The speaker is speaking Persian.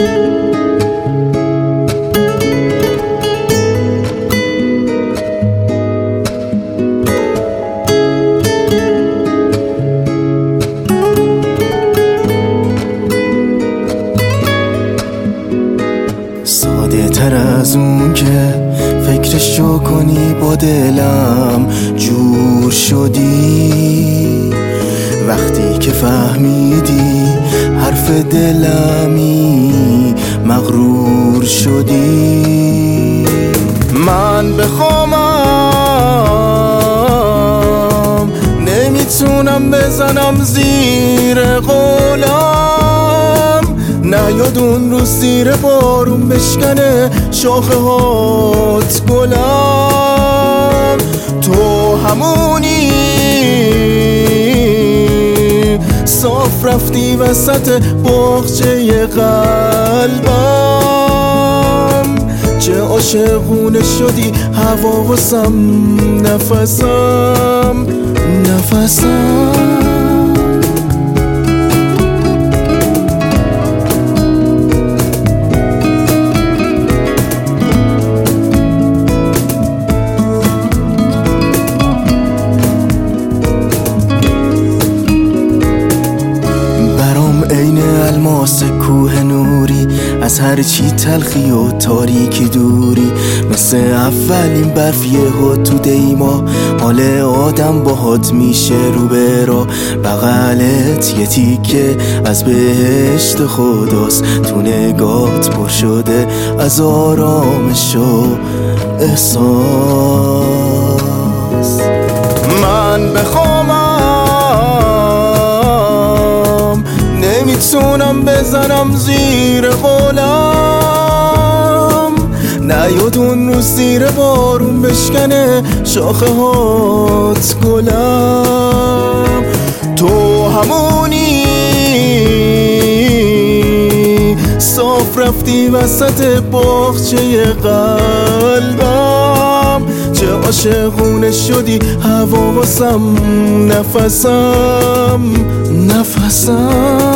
ساده تر از اون که فکرشو کنی با دلم جور شدی، وقتی که فهمیدی حرف دلمی مغرور شدی. من بخوامم نمیتونم بزنم زیر قولم، نیاد اون روز زیر بارون بشکنه شاخه هات گلم. تو همونی صاف رفتی وسط باغچه قلبم، چه عاشقونه شدی هوا واسم نفسم. عین الماس کوه نوری، از هر چی تلخی و تاریکی دوری، مثل اولین برف یهو تو دیما حال آدم باهات میشه رو به راه. بغلت یه تیکه از بهشت خداست، تو نگات پر شده از آرامش و احساس. من بخوامم نمیتونم بزنم زیر قولم، نیاد اون روز زیر بارون بشکنه شاخه هات گلم. تو همونی صاف رفتی وسط باغچه قلبم، چه عاشقونه شدی هوا واسم نفسم.